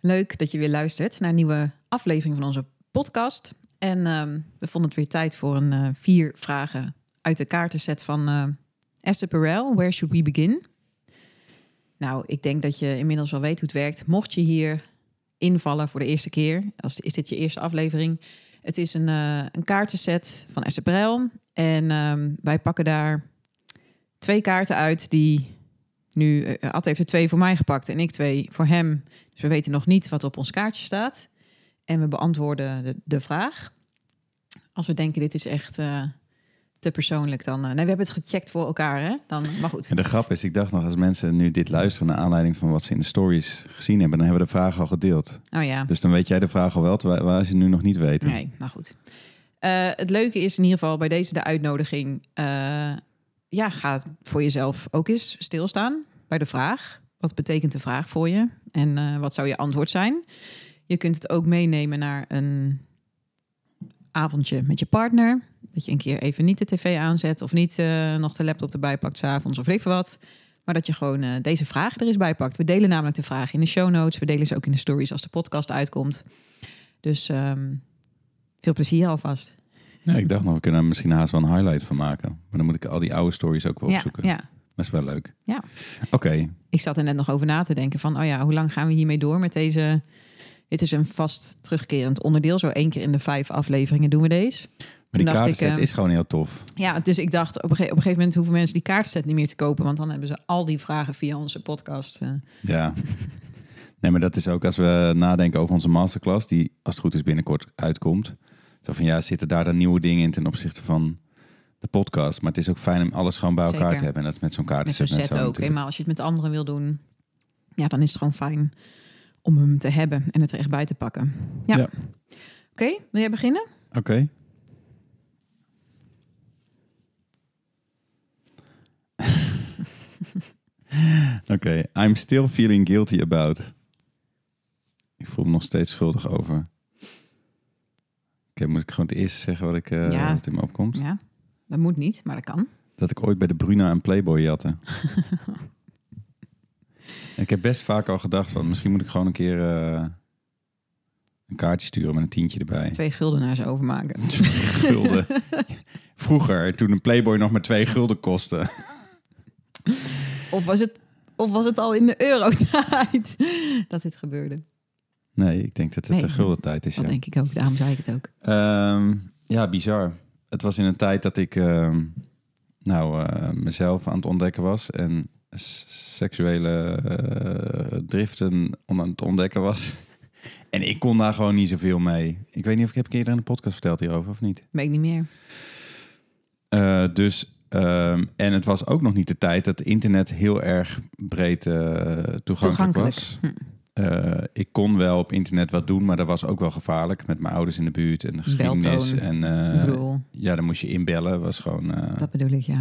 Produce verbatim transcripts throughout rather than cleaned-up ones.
Leuk dat je weer luistert naar een nieuwe aflevering van onze podcast. En uh, we vonden het weer tijd voor een uh, vier vragen uit de kaartenset van uh, Esther Perel. Where should we begin? Nou, ik denk dat je inmiddels wel weet hoe het werkt. Mocht je hier invallen voor de eerste keer, als is dit je eerste aflevering. Het is een, uh, een kaartenset van Esther Perel. En uh, wij pakken daar twee kaarten uit die... Nu, uh, Ad heeft er twee voor mij gepakt en ik twee voor hem. Dus we weten nog niet wat op ons kaartje staat. En we beantwoorden de, de vraag. Als we denken, dit is echt uh, te persoonlijk, dan... Uh, nee, we hebben het gecheckt voor elkaar, hè? Dan, maar goed. En de grap is, ik dacht nog, als mensen nu dit luisteren... naar aanleiding van wat ze in de stories gezien hebben... dan hebben we de vraag al gedeeld. Oh ja. Dus dan weet jij de vraag al wel, terwijl waar ze nu nog niet weten. Nee, nou goed. Uh, het leuke is in ieder geval bij deze de uitnodiging... Uh, ja, ga voor jezelf ook eens stilstaan bij de vraag. Wat betekent de vraag voor je? En uh, wat zou je antwoord zijn? Je kunt het ook meenemen naar een avondje met je partner. Dat je een keer even niet de tv aanzet... of niet uh, nog de laptop erbij pakt 's avonds of weet je wat. Maar dat je gewoon uh, deze vraag er eens bij pakt. We delen namelijk de vraag in de show notes. We delen ze ook in de stories als de podcast uitkomt. Dus um, veel plezier alvast. Ja, ik dacht nog, we kunnen er misschien haast wel een highlight van maken. Maar dan moet ik al die oude stories ook wel opzoeken. Ja, ja. Dat is wel leuk. Ja. Oké. Okay. Ik zat er net nog over na te denken van... oh ja, hoe lang gaan we hiermee door met deze... Dit is een vast terugkerend onderdeel. Zo één keer in de vijf afleveringen doen we deze. Maar die kaartenset uh, is gewoon heel tof. Ja, dus ik dacht op een, ge- op een gegeven moment... hoeven mensen die kaartenset niet meer te kopen... want dan hebben ze al die vragen via onze podcast. Uh. Ja. Nee, maar dat is ook als we nadenken over onze masterclass... die als het goed is binnenkort uitkomt... Zo van ja, zitten daar dan nieuwe dingen in ten opzichte van de podcast. Maar het is ook fijn om alles gewoon bij elkaar Zeker. te hebben. En dat is met zo'n kaartenset met zo'n set net zo ook. natuurlijk. Eenmaal als je het met anderen wil doen, ja, dan is het gewoon fijn om hem te hebben en het er echt bij te pakken. Ja. ja. Oké, okay, wil jij beginnen? Oké. Okay. Oké, okay. I'm still feeling guilty about. Ik voel me nog steeds schuldig over. Okay, moet ik gewoon het eerste zeggen wat, ik, uh, ja. wat in me opkomt? Ja, dat moet niet, maar dat kan. Dat ik ooit bij de Bruna een Playboy jatte. En ik heb best vaak al gedacht van... misschien moet ik gewoon een keer uh, een kaartje sturen met een tientje erbij. Twee gulden naar ze overmaken. Twee gulden. Vroeger, toen een Playboy nog maar twee gulden kostte. Of was het, of was het al in de eurotijd dat dit gebeurde? Nee, ik denk dat het nee, de gulden tijd is. Dat ja. denk ik ook, daarom zei ik het ook. Um, ja, bizar. Het was in een tijd dat ik um, nou, uh, mezelf aan het ontdekken was... en seksuele uh, driften aan het ontdekken was. En ik kon daar gewoon niet zoveel mee. Ik weet niet of ik heb een keer in de podcast verteld hierover of niet. Weet ik niet meer. Uh, dus... Um, en het was ook nog niet de tijd dat internet heel erg breed uh, toegankelijk, toegankelijk was. Hm. Uh, ik kon wel op internet wat doen, maar dat was ook wel gevaarlijk. Met mijn ouders in de buurt en de geschiedenis. Beltoon. En uh, ja, dan moest je inbellen. Was gewoon. Uh, dat bedoel ik, ja.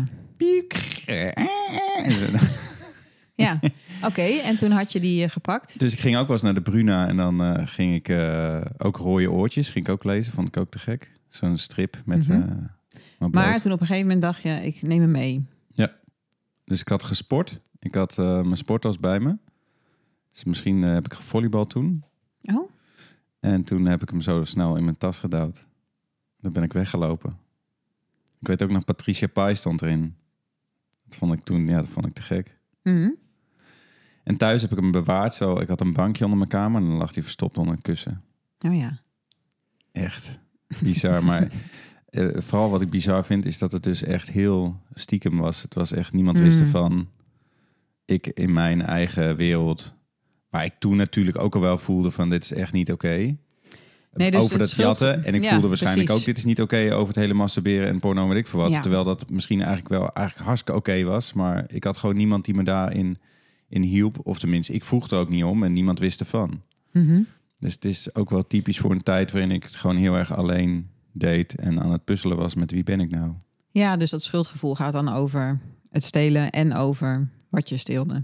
Ja, oké. Okay, en toen had je die uh, gepakt? Dus ik ging ook wel eens naar de Bruna en dan uh, ging ik uh, ook rode oortjes. Ging ik ook lezen, vond ik ook te gek. Zo'n strip met. Mm-hmm. Uh, maar toen op een gegeven moment dacht je, ik neem hem mee. Ja. Dus ik had gesport. Ik had uh, mijn sporttas bij me. Dus misschien uh, heb ik gevolleybald toen. Oh. En toen heb ik hem zo snel in mijn tas gedouwd. Dan ben ik weggelopen. Ik weet ook nog, Patricia Pai stond erin. Dat vond ik toen, ja, dat vond ik te gek. Mm-hmm. En thuis heb ik hem bewaard. Zo, ik had een bankje onder mijn kamer en dan lag hij verstopt onder een kussen. Oh ja. Echt bizar, maar... Uh, vooral wat ik bizar vind, is dat het dus echt heel stiekem was. Het was echt, niemand mm. wist ervan. Ik in mijn eigen wereld... waar ik toen natuurlijk ook al wel voelde van... dit is echt niet oké. Okay. Nee, dus over dat schuld... jatten. En ik ja, voelde waarschijnlijk precies. ook... dit is niet oké okay over het hele masturberen en porno, weet ik veel wat. Ja. Terwijl dat misschien eigenlijk wel eigenlijk hartstikke oké okay was. Maar ik had gewoon niemand die me daarin in hielp. Of tenminste, ik vroeg er ook niet om en niemand wist ervan. Mm-hmm. Dus het is ook wel typisch voor een tijd... waarin ik het gewoon heel erg alleen... deed en aan het puzzelen was met wie ben ik nou. Ja, dus dat schuldgevoel gaat dan over het stelen en over wat je steelde.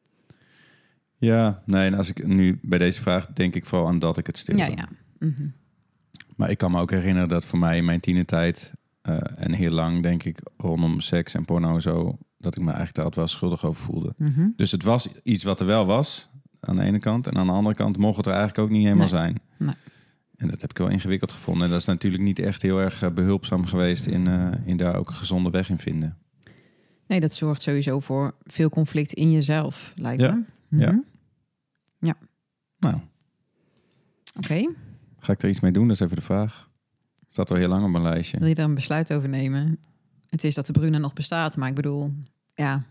Ja, nee, en als ik nu bij deze vraag denk ik vooral aan dat ik het steelde. Ja, ja. Mm-hmm. Maar ik kan me ook herinneren dat voor mij in mijn tienertijd uh, en heel lang denk ik rondom seks en porno en zo, dat ik me eigenlijk daar altijd wel schuldig over voelde. Mm-hmm. Dus het was iets wat er wel was. aan de ene kant. En aan de andere kant mocht het er eigenlijk ook niet helemaal Nee. zijn. Nee. En dat heb ik wel ingewikkeld gevonden. En dat is natuurlijk niet echt heel erg uh, behulpzaam geweest... In, uh, in daar ook een gezonde weg in vinden. Nee, dat zorgt sowieso voor veel conflict in jezelf, lijkt Ja. me. Mm-hmm. Ja. Ja. Nou, Oké. Okay. Ga ik er iets mee doen? Dat is even de vraag. Staat al heel lang op mijn lijstje. Wil je er een besluit over nemen? Het is dat de Bruna nog bestaat, maar ik bedoel, ja...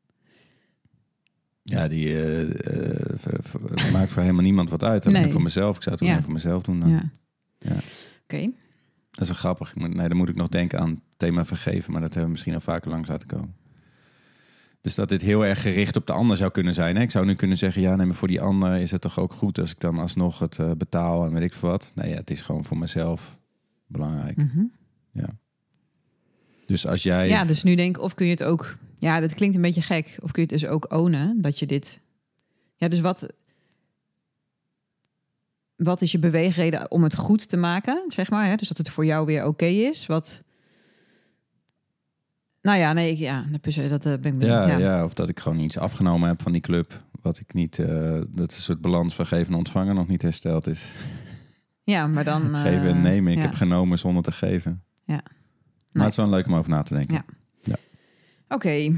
Ja, die uh, uh, v- v- maakt voor helemaal niemand wat uit. Alleen Nee. voor mezelf. Ik zou het Ja. alleen voor mezelf doen. Dan. Ja. Ja. Oké. Okay. Dat is wel grappig. Ik moet, nee, dan moet ik nog denken aan het thema vergeven. Maar dat hebben we misschien al vaker langs laten komen. Dus dat dit heel erg gericht op de ander zou kunnen zijn. Hè? Ik zou nu kunnen zeggen, ja, nee, maar voor die ander is het toch ook goed... als ik dan alsnog het uh, betaal en weet ik veel wat. Nee, ja, het is gewoon voor mezelf belangrijk. Mm-hmm. Ja. Dus als jij... Ja, dus nu denk ik, of kun je het ook... Ja, dat klinkt een beetje gek. Of kun je het dus ook ownen, dat je dit... Ja, dus wat... Wat is je beweegreden om het goed te maken, zeg maar? Hè? Dus dat het voor jou weer oké okay is. Wat... Nou ja, nee, ik, ja, dat uh, ben ik... Ja, ja. ja, of dat ik gewoon iets afgenomen heb van die club... wat ik niet... Uh, dat een soort balans van geven en ontvangen nog niet hersteld is. Ja, maar dan... Uh, geven en nemen. Ik ja. heb genomen zonder te geven. Ja. Maar nee. het is wel leuk om over na te denken. Ja. Ja. Oké. Okay.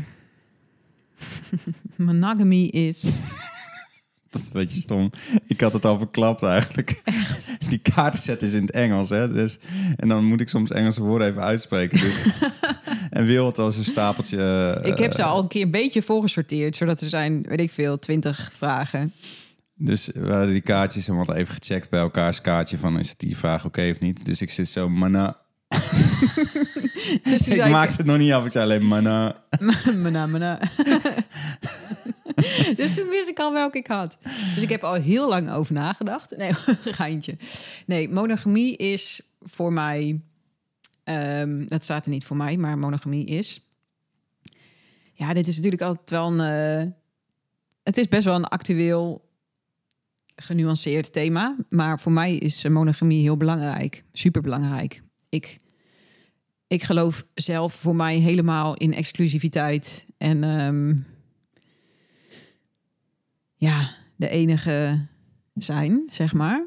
Monogamy is... Dat is een beetje stom. Ik had het al verklapt eigenlijk. Echt? Die kaartenset is in het Engels, hè. Dus, en dan moet ik soms Engelse woorden even uitspreken. Dus, en wil het als een stapeltje... Uh, ik heb ze al een keer een beetje voorgesorteerd. Zodat er zijn, weet ik veel, twintig vragen. Dus we hadden die kaartjes en we hadden even gecheckt bij elkaars kaartje... van is het die vraag oké okay of niet. Dus ik zit zo... Mana. Dus ik maakte het nog niet af. Ik zei alleen mana. mana, mana. Dus toen wist ik al welke ik had. Dus ik heb al heel lang over nagedacht. Nee, geintje. Nee, monogamie is voor mij... Um, dat staat er niet voor mij, maar monogamie is... Ja, dit is natuurlijk altijd wel een... Uh, het is best wel een actueel, genuanceerd thema. Maar voor mij is monogamie heel belangrijk. Superbelangrijk. Ik, ik geloof zelf voor mij helemaal in exclusiviteit. En... Um, ja, de enige zijn, zeg maar.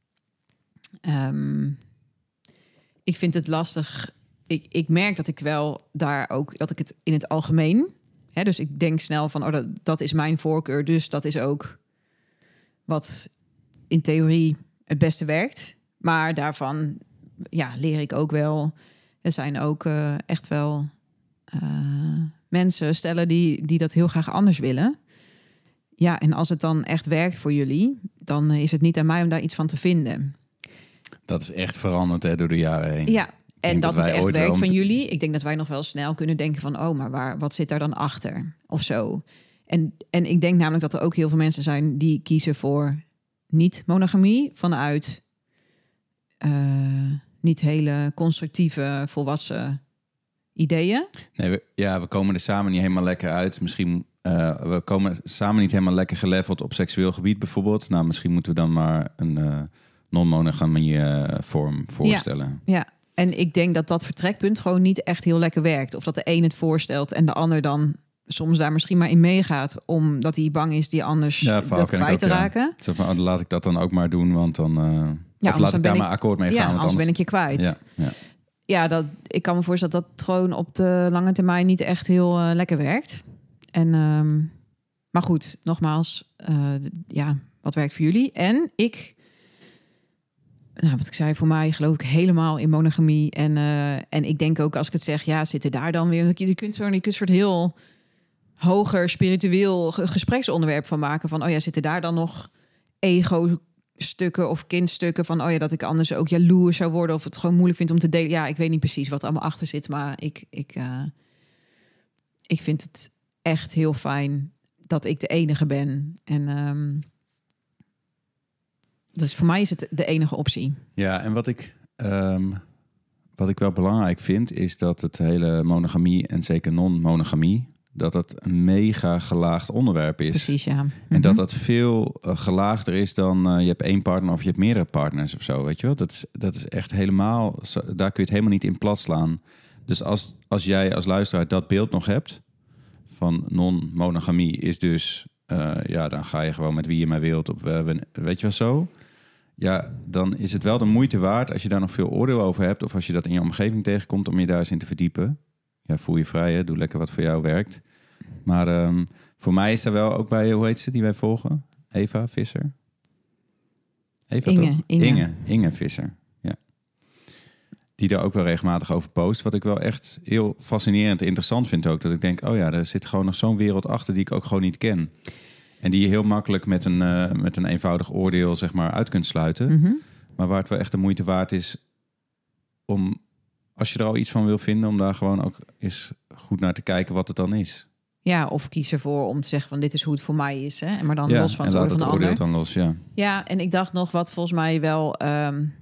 Um, ik vind het lastig. Ik, ik merk dat ik wel daar ook... dat ik het in het algemeen... Hè, dus ik denk snel van... oh, dat, dat is mijn voorkeur. Dus dat is ook wat in theorie het beste werkt. Maar daarvan ja, leer ik ook wel... Er zijn ook uh, echt wel uh, mensen, stellen die, die dat heel graag anders willen... Ja, en als het dan echt werkt voor jullie... dan is het niet aan mij om daar iets van te vinden. Dat is echt veranderd hè, door de jaren heen. Ja, en dat, dat het echt werkt wel... van jullie. Ik denk dat wij nog wel snel kunnen denken van... oh, maar waar, wat zit daar dan achter? Of zo. En, en ik denk namelijk dat er ook heel veel mensen zijn... die kiezen voor niet-monogamie... vanuit uh, niet hele constructieve, volwassen ideeën. Nee, we, ja, we komen er samen niet helemaal lekker uit. Misschien... Uh, we komen samen niet helemaal lekker geleveld op seksueel gebied bijvoorbeeld. Nou, misschien moeten we dan maar een uh, non-monogamie uh, vorm voorstellen. Ja, ja, en ik denk dat dat vertrekpunt gewoon niet echt heel lekker werkt. Of dat de een het voorstelt en de ander dan soms daar misschien maar in meegaat... omdat hij bang is die anders ja, dat kwijt ook, te ja. raken. Zo van, oh, laat ik dat dan ook maar doen, want dan... Uh, ja, of laat ik daar ik, maar akkoord mee gaan. Ja, want anders anders ben ik je kwijt. Ja, ja. ja dat, ik kan me voorstellen dat dat gewoon op de lange termijn... niet echt heel uh, lekker werkt. En, um, maar goed, nogmaals, uh, d- ja, wat werkt voor jullie? En ik, nou, wat ik zei, voor mij geloof ik helemaal in monogamie. En, uh, en ik denk ook als ik het zeg, ja, zitten daar dan weer... Je kunt zo'n je kunt soort heel hoger spiritueel gespreksonderwerp van maken. Van, oh ja, zitten daar dan nog ego-stukken of kindstukken van... oh ja, dat ik anders ook jaloers zou worden... of het gewoon moeilijk vind om te delen. Ja, ik weet niet precies wat er allemaal achter zit, maar ik, ik, uh, ik vind het... echt heel fijn dat ik de enige ben. En um, dus voor mij is het de enige optie. Ja, en wat ik, um, wat ik wel belangrijk vind... is dat het hele monogamie en zeker non-monogamie... dat het een mega gelaagd onderwerp is. Precies, ja. En mm-hmm. dat dat veel uh, gelaagder is dan... Uh, je hebt één partner of je hebt meerdere partners of zo, weet je wel? Dat is, dat is echt helemaal... Daar kun je het helemaal niet in plat slaan. Dus als, als jij als luisteraar dat beeld nog hebt... van non-monogamie is dus uh, ja, dan ga je gewoon met wie je maar wilt. Op, uh, weet je wel zo? Ja, dan is het wel de moeite waard als je daar nog veel oordeel over hebt, of als je dat in je omgeving tegenkomt, om je daar eens in te verdiepen. Ja, voel je vrij, hè? Doe lekker wat voor jou werkt. Maar um, voor mij is daar wel ook bij, hoe heet ze die wij volgen? Eva Visser? Eva, Inge, toch? Inge. Inge. Inge Visser, ja. Die daar ook wel regelmatig over post. Wat ik wel echt heel fascinerend en interessant vind ook. Dat ik denk, oh ja, er zit gewoon nog zo'n wereld achter die ik ook gewoon niet ken. En die je heel makkelijk met een, uh, met een eenvoudig oordeel, zeg maar, uit kunt sluiten. Mm-hmm. Maar waar het wel echt de moeite waard is om, als je er al iets van wil vinden, om daar gewoon ook eens goed naar te kijken wat het dan is. Ja, of kies ervoor om te zeggen van dit is hoe het voor mij is. Hè? Maar dan ja, los van en het laat oordeel het van de oordeel ander. dan los, ja. Ja, en ik dacht nog wat volgens mij wel um,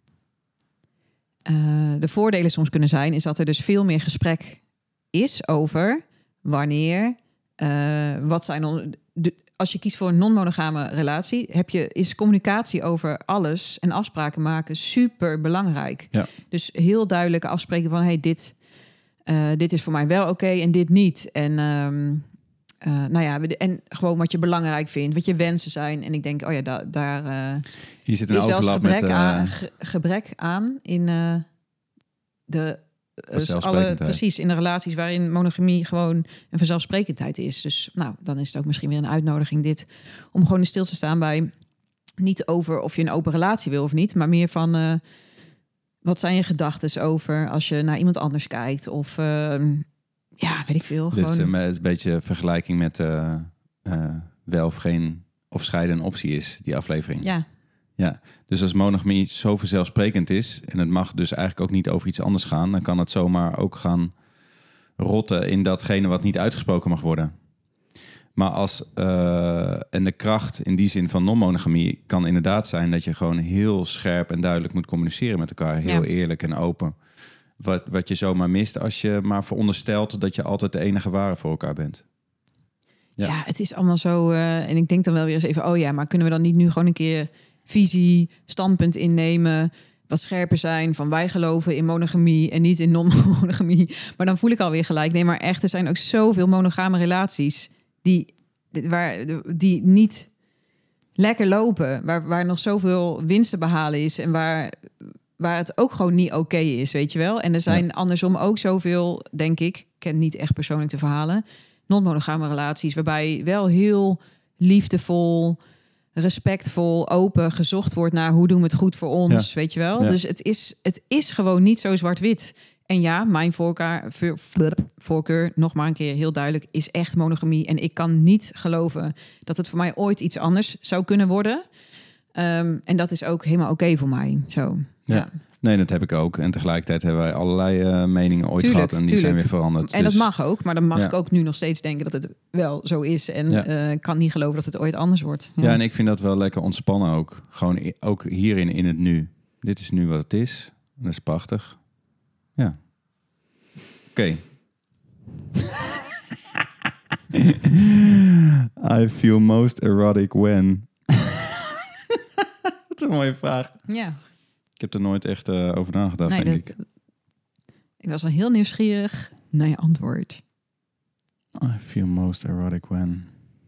uh, de voordelen soms kunnen zijn, is dat er dus veel meer gesprek is over wanneer, uh, wat zijn on- de, als je kiest voor een non-monogame relatie, heb je, is communicatie over alles en afspraken maken super belangrijk. Ja. Dus heel duidelijke afspreken van hey, dit, uh, dit is voor mij wel oké okay en dit niet. En um, uh, nou ja, en gewoon wat je belangrijk vindt, wat je wensen zijn. En ik denk, oh ja, da- daar uh, Hier zit een is wel eens overlap gebrek, met, uh, aan, ge- gebrek aan in uh, de uh, alle, precies in de relaties waarin monogamie gewoon een vanzelfsprekendheid is. Dus nou, dan is het ook misschien weer een uitnodiging dit om gewoon stil te staan bij niet over of je een open relatie wil of niet, maar meer van uh, wat zijn je gedachten over als je naar iemand anders kijkt of uh, ja, weet ik veel. Dit gewoon... is, een, is een beetje vergelijking met uh, uh, wel of geen of scheiden een optie is, die aflevering. Ja. Ja, dus als monogamie zo vanzelfsprekend is en het mag dus eigenlijk ook niet over iets anders gaan, dan kan het zomaar ook gaan rotten in datgene wat niet uitgesproken mag worden. Maar als uh, en de kracht in die zin van non-monogamie kan inderdaad zijn dat je gewoon heel scherp en duidelijk moet communiceren met elkaar, heel ja. eerlijk en open. Wat, wat je zomaar mist als je maar veronderstelt dat je altijd de enige ware voor elkaar bent. Ja, ja het is allemaal zo. Uh, en ik denk dan wel weer eens even, oh ja, maar kunnen we dan niet nu gewoon een keer visie, standpunt innemen, wat scherper zijn van wij geloven in monogamie en niet in non-monogamie. Maar dan voel ik alweer gelijk, nee, maar echt, er zijn ook zoveel monogame relaties die, waar, die niet lekker lopen, waar, waar nog zoveel winst te behalen is en waar, waar het ook gewoon niet oké okay is, weet je wel. En er zijn ja. andersom ook zoveel, denk ik, ik ken niet echt persoonlijk de verhalen, non-monogame relaties, waarbij wel heel liefdevol, respectvol, open gezocht wordt naar hoe doen we het goed voor ons, ja. weet je wel. Ja. Dus het is, het is gewoon niet zo zwart-wit. En ja, mijn voorkeur, voorkeur, nog maar een keer heel duidelijk, is echt monogamie. En ik kan niet geloven dat het voor mij ooit iets anders zou kunnen worden. Um, en dat is ook helemaal oké okay voor mij. Zo, ja. ja. Nee, dat heb ik ook. En tegelijkertijd hebben wij allerlei uh, meningen ooit tuurlijk, gehad en die tuurlijk. zijn weer veranderd. En dus... dat mag ook, maar dan mag ja. ik ook nu nog steeds denken dat het wel zo is. En ik ja. uh, kan niet geloven dat het ooit anders wordt. Ja. ja, en ik vind dat wel lekker ontspannen ook. Gewoon ook hierin in het nu. Dit is nu wat het is. Dat is prachtig. Ja. Oké. Okay. I feel most erotic when... Wat een mooie vraag. Ja. Ik heb er nooit echt uh, over nagedacht, nee, denk dat, ik. Ik was wel heel nieuwsgierig naar je antwoord. I feel most erotic when...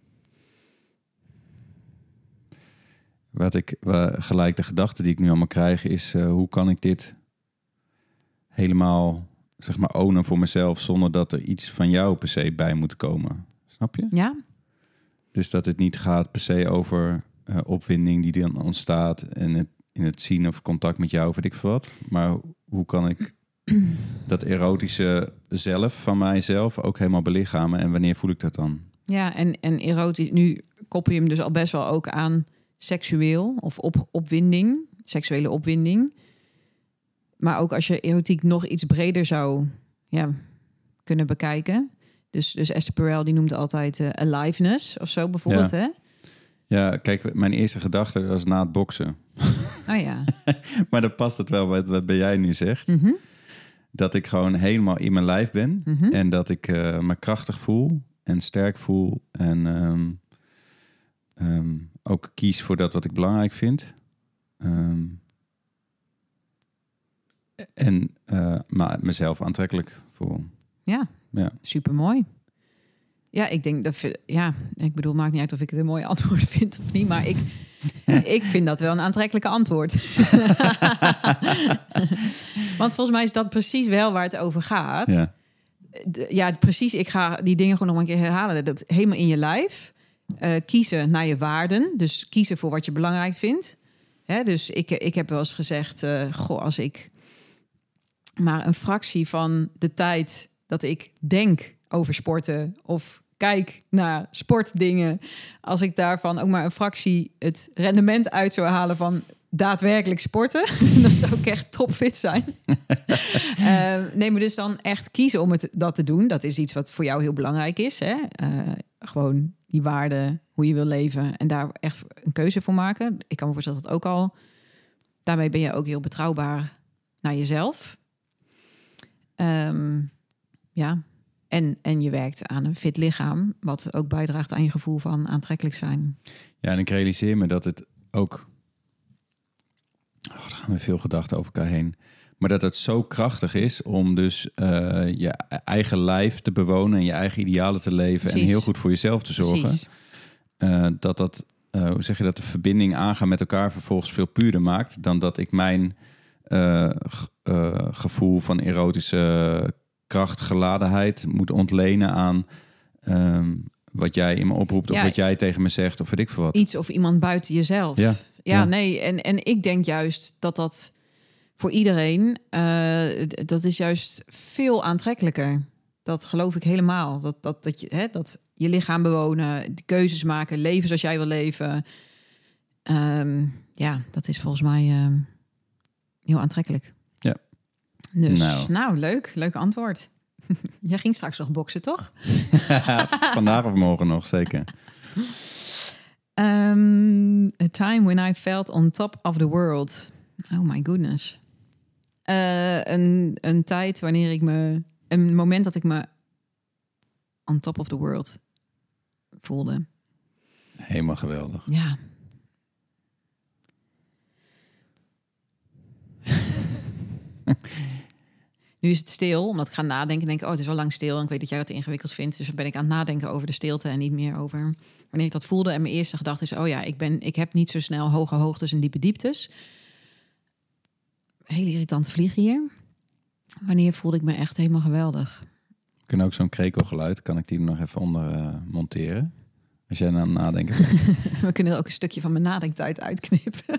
Wat ik uh, gelijk de gedachte die ik nu allemaal krijg is... Uh, hoe kan ik dit helemaal, zeg maar, ownen voor mezelf... zonder dat er iets van jou per se bij moet komen. Snap je? Ja. Dus dat het niet gaat per se over uh, opwinding die dan ontstaat... en het in het zien of contact met jou, weet ik veel wat. Maar hoe kan ik dat erotische zelf van mijzelf ook helemaal belichamen? En wanneer voel ik dat dan? Ja, en, en erotisch, nu koppel je hem dus al best wel ook aan seksueel of op, opwinding, seksuele opwinding. Maar ook als je erotiek nog iets breder zou ja, kunnen bekijken. Dus, dus Esther Perel die noemt altijd uh, aliveness of zo bijvoorbeeld, ja. hè? Ja, kijk, mijn eerste gedachte was na het boksen. Oh ja. Maar dan past het wel wat, wat bij jij nu zegt. Mm-hmm. Dat ik gewoon helemaal in mijn lijf ben. Mm-hmm. En dat ik uh, me krachtig voel en sterk voel. En um, um, ook kies voor dat wat ik belangrijk vind. Um, en uh, maar mezelf aantrekkelijk voel. Ja, ja. supermooi. Ja, ik denk dat... Ja, ik bedoel, maakt niet uit of ik het een mooi antwoord vind of niet. Maar ik, ik vind dat wel een aantrekkelijke antwoord. Want volgens mij is dat precies wel waar het over gaat. Ja. De, ja, precies. Ik ga die dingen gewoon nog een keer herhalen. Dat helemaal in je lijf. Uh, kiezen naar je waarden. Dus kiezen voor wat je belangrijk vindt. Hè, dus ik, ik heb wel eens gezegd... Uh, goh, als ik maar een fractie van de tijd... dat ik denk over sporten... of kijk naar sportdingen... als ik daarvan ook maar een fractie... het rendement uit zou halen van... daadwerkelijk sporten, dan zou ik echt topfit zijn. uh, nee, maar dus dan echt kiezen om het, dat te doen. Dat is iets wat voor jou heel belangrijk is. Hè? Uh, gewoon die waarden, hoe je wil leven... en daar echt een keuze voor maken. Ik kan me voorstellen dat ook al... daarmee ben je ook heel betrouwbaar naar jezelf. Um, ja, en, en je werkt aan een fit lichaam... wat ook bijdraagt aan je gevoel van aantrekkelijk zijn. Ja, en ik realiseer me dat het ook... Oh, er gaan weer veel gedachten over elkaar heen. Maar dat het zo krachtig is om dus uh, je eigen lijf te bewonen... en je eigen idealen te leven... Precies. En heel goed voor jezelf te zorgen. Uh, dat dat, uh, hoe zeg je dat, de verbinding aangaan met elkaar... vervolgens veel puurder maakt... dan dat ik mijn uh, g- uh, gevoel van erotische krachtgeladenheid... moet ontlenen aan... Um, wat jij in me oproept... Ja, of wat jij tegen me zegt, of weet ik veel wat. Iets of iemand buiten jezelf. Ja. Ja, ja, nee, en, en ik denk juist dat dat voor iedereen... Uh, dat is juist veel aantrekkelijker. Dat geloof ik helemaal. Dat, dat, dat, je, hè, dat je lichaam bewonen, keuzes maken... leven zoals jij wil leven. Um, ja, dat is volgens mij uh, heel aantrekkelijk. Ja. Dus, nou, nou leuk. Leuk antwoord. Jij ging straks nog boksen, toch? Vandaag of morgen nog, zeker. Um, a time when I felt on top of the world. Oh my goodness. Uh, een, een tijd wanneer ik me... Een moment dat ik me on top of the world voelde. Helemaal geweldig. Ja. Nu is het stil, omdat ik ga nadenken en denk... oh, het is wel lang stil en ik weet dat jij dat ingewikkeld vindt. Dus dan ben ik aan het nadenken over de stilte en niet meer over... wanneer ik dat voelde. En mijn eerste gedachte is... oh ja, ik, ben, ik heb niet zo snel hoge hoogtes en diepe dieptes. Hele irritante vlieg hier. Wanneer voelde ik me echt helemaal geweldig? We kunnen ook zo'n krekelgeluid... kan ik die er nog even onder uh, monteren? Als jij aan het nadenken bent. We kunnen er ook een stukje van mijn nadenktijd uitknippen.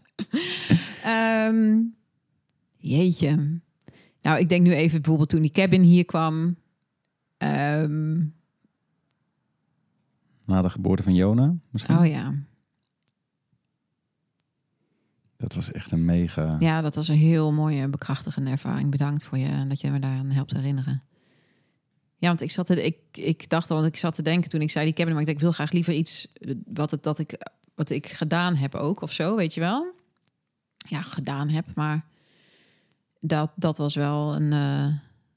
um, jeetje... Nou, ik denk nu even bijvoorbeeld toen die cabin hier kwam. Um... Na de geboorte van Jona misschien? Oh ja. Dat was echt een mega... Ja, dat was een heel mooie, bekrachtigende ervaring. Bedankt voor je dat je me daaraan helpt herinneren. Ja, want ik zat te, ik, ik dacht al, want ik zat te denken toen ik zei die cabin, maar ik denk, ik wil graag liever iets wat het dat ik wat ik gedaan heb ook of zo, weet je wel? Ja, gedaan heb, maar dat dat was wel een uh,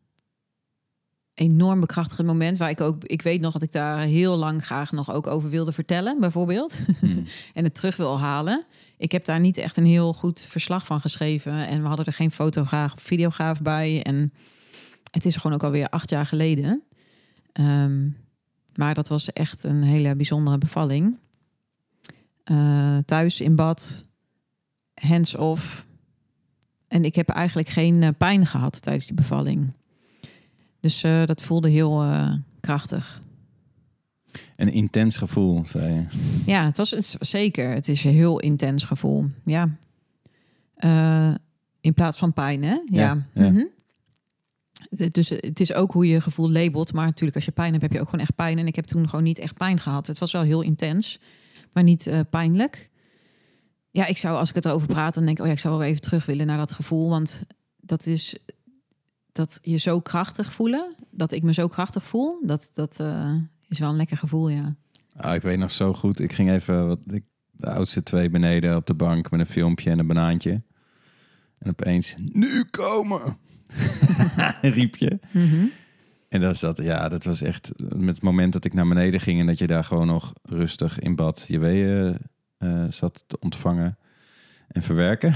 enorm bekrachtigend moment waar ik ook, ik weet nog dat ik daar heel lang graag nog ook over wilde vertellen, bijvoorbeeld, hmm. en het terug wil halen. Ik heb daar niet echt een heel goed verslag van geschreven en we hadden er geen fotograaf of videograaf bij en het is gewoon ook alweer acht jaar geleden. Um, maar dat was echt een hele bijzondere bevalling. Uh, thuis in bad, hands-off. En ik heb eigenlijk geen uh, pijn gehad tijdens die bevalling. Dus uh, dat voelde heel uh, krachtig. Een intens gevoel, zei je. Ja, het was het, zeker. Het is een heel intens gevoel. Ja. Uh, in plaats van pijn, hè? Ja. ja, ja. Mm-hmm. Dus het is ook hoe je gevoel labelt. Maar natuurlijk, als je pijn hebt, heb je ook gewoon echt pijn. En ik heb toen gewoon niet echt pijn gehad. Het was wel heel intens, maar niet uh, pijnlijk. Ja, ik zou, als ik het erover praat, dan denk ik, oh ja, ik zou wel even terug willen naar dat gevoel. Want dat is dat je zo krachtig voelen. Dat ik me zo krachtig voel. Dat, dat uh, is wel een lekker gevoel, ja. Oh, ik weet nog zo goed. Ik ging even, wat ik, de oudste twee beneden op de bank met een filmpje en een banaantje. En opeens, nu komen! riep je. Mm-hmm. En dat, is dat, ja, dat was echt met het moment dat ik naar beneden ging en dat je daar gewoon nog rustig in bad je weeën uh, zat te ontvangen en verwerken.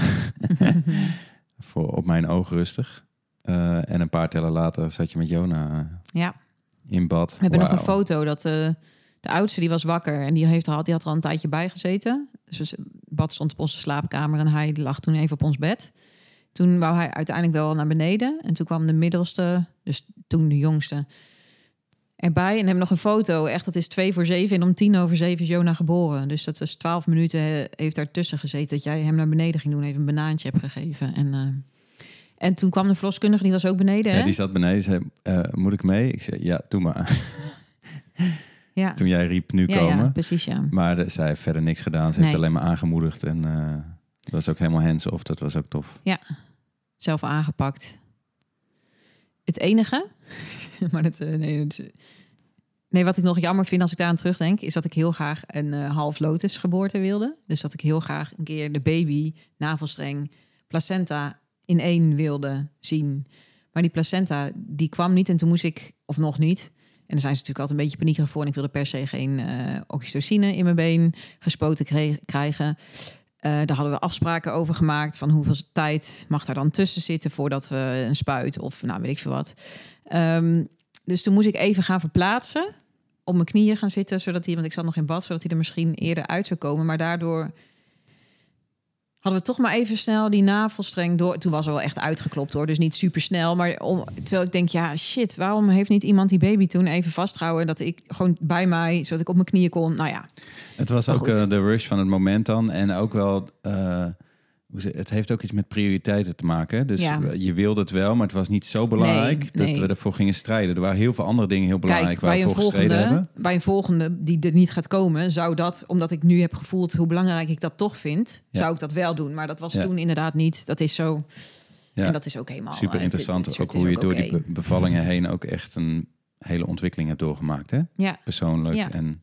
Voor op mijn oog rustig. Uh, en een paar tellen later zat je met Jona. Ja. In bad. We hebben Wauw. nog een foto dat uh, de oudste die was wakker en die, heeft er al, die had er al een tijdje bij gezeten. Dus bad stond op onze slaapkamer en hij lag toen even op ons bed. Toen wou hij uiteindelijk wel naar beneden. En toen kwam de middelste, dus toen de jongste, erbij. En hebben nog een foto. Echt, dat is twee voor zeven. En om tien over zeven is Jona geboren. Dus dat is twaalf minuten heeft daartussen gezeten. Dat jij hem naar beneden ging doen. Even een banaantje hebt gegeven. En, uh, en toen kwam de verloskundige, die was ook beneden. Ja, hè? die zat beneden. Zei, uh, moet ik mee? Ik zei, ja, doe maar. Ja. Toen jij riep, nu ja, komen. Ja, precies, ja. Maar de, zij heeft verder niks gedaan. Ze Nee. heeft alleen maar aangemoedigd. En uh, dat was ook helemaal hands-off. Dat was ook tof. Ja, zelf aangepakt. Het enige... maar dat, uh, nee, dat is, nee, wat ik nog jammer vind als ik daar aan terugdenk, is dat ik heel graag een uh, half lotus geboorte wilde. Dus dat ik heel graag een keer de baby, navelstreng, placenta in één wilde zien. Maar die placenta, die kwam niet en toen moest ik, of nog niet... En dan zijn ze natuurlijk altijd een beetje paniekerig voor. En ik wilde per se geen uh, oxytocine in mijn been gespoten kreeg, krijgen. Uh, daar hadden we afspraken over gemaakt. Van hoeveel tijd mag daar dan tussen zitten voordat we een spuit of nou weet ik veel wat. Um, dus toen moest ik even gaan verplaatsen. Op mijn knieën gaan zitten. Zodat hij, want ik zat nog in bad, zodat hij er misschien eerder uit zou komen. Maar daardoor hadden we toch maar even snel die navelstreng door. Toen was er wel echt uitgeklopt hoor, dus niet super snel. Maar om, terwijl ik denk, ja shit, waarom heeft niet iemand die baby toen even vastgehouden? Dat ik gewoon bij mij, zodat ik op mijn knieën kon. Nou ja. Het was ook uh, de rush van het moment dan. En ook wel, uh, het heeft ook iets met prioriteiten te maken. Dus ja. je wilde het wel, maar het was niet zo belangrijk nee, dat nee. we ervoor gingen strijden. Er waren heel veel andere dingen heel belangrijk Kijk, waar we voor gestreden hebben. Bij een volgende die er niet gaat komen, zou dat, omdat ik nu heb gevoeld hoe belangrijk ik dat toch vind, ja. zou ik dat wel doen. Maar dat was ja. toen inderdaad niet. Dat is zo. Ja. En dat is ook helemaal super interessant. Het, het, het, het ook hoe je door okay. die be- bevallingen heen ook echt een hele ontwikkeling hebt doorgemaakt, hè? Ja. Persoonlijk ja. en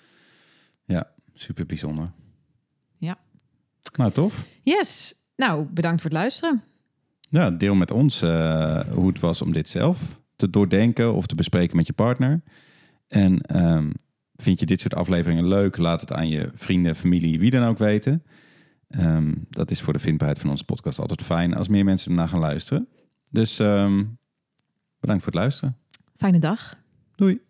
ja, super bijzonder. Ja. Nou, tof. Yes. Nou, bedankt voor het luisteren. Ja, deel met ons uh, hoe het was om dit zelf te doordenken of te bespreken met je partner. En um, vind je dit soort afleveringen leuk? Laat het aan je vrienden, familie, wie dan ook weten. Um, dat is voor de vindbaarheid van onze podcast altijd fijn als meer mensen ernaar gaan luisteren. Dus um, bedankt voor het luisteren. Fijne dag. Doei.